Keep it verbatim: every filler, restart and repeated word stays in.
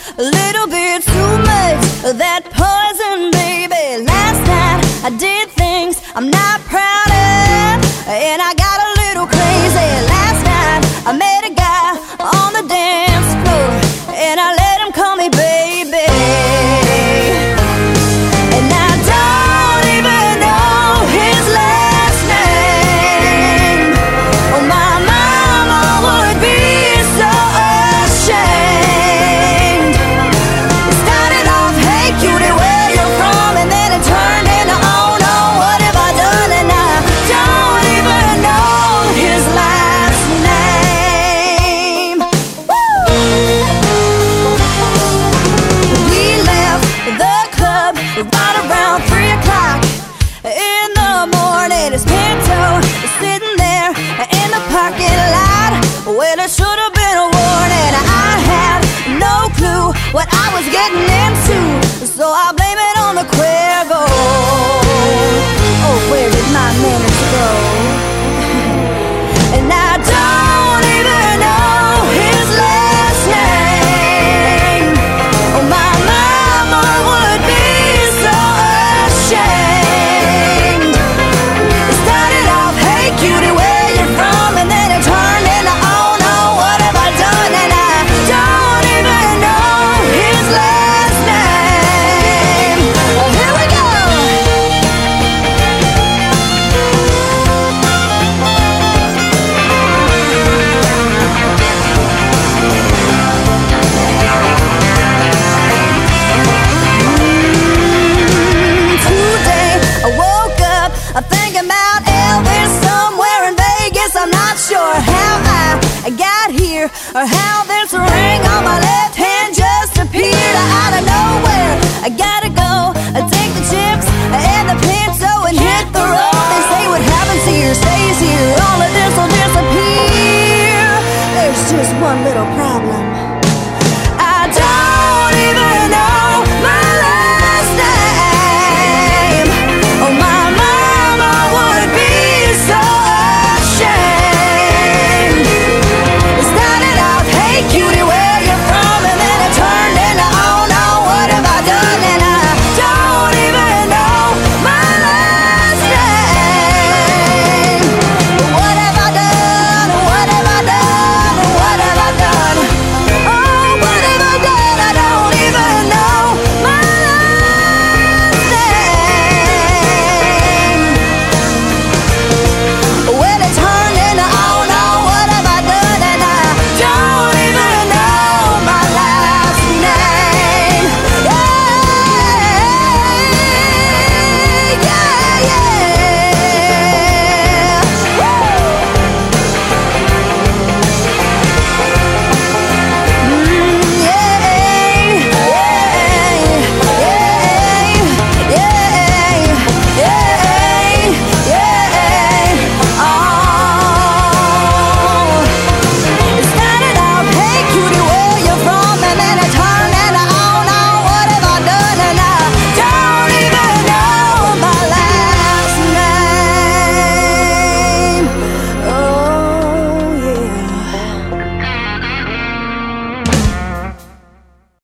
a little bit too much of that poison, baby. Last night I did things I'm not proud of, and I got a little crazy. Last night I met a guy on the dance floor, and I let him call me baby. And I don't even know his last name. Oh, my mama would be so ashamed. It started off, hey cutie, where you from? And then it turned into, oh no, what have I done? And I don't even know his last name. Woo! We left the club right around three o'clock in the morning. His Pinto is sitting there in the parking lot. Well, it should have been a warning. I had no clue what I was getting into, so I blame it on the Cuervo.